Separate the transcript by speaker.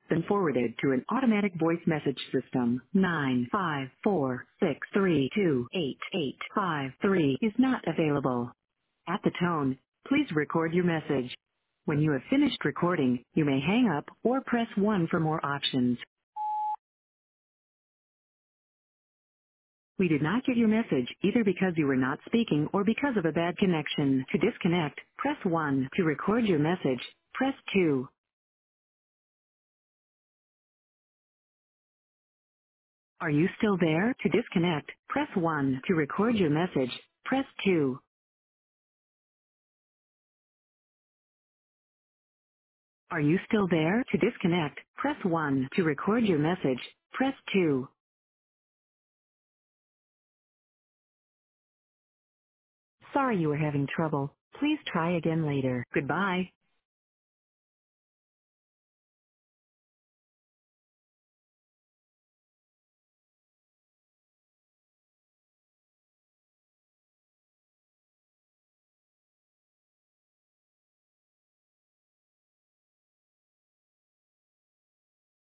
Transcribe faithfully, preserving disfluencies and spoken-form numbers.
Speaker 1: been forwarded to an automatic voice message system. nine five four six three two eight eight five three is not available. At the tone, please record your message. When you have finished recording, you may hang up or press one for more options. We did not get your message either because you were not speaking or because of a bad connection. To disconnect, press one. To record your message, press two. Are you still there? To disconnect, press one. To record your message, press two. Are you still there? To disconnect, press one. To record your message, press two. Sorry you were having trouble. Please try again later. Goodbye.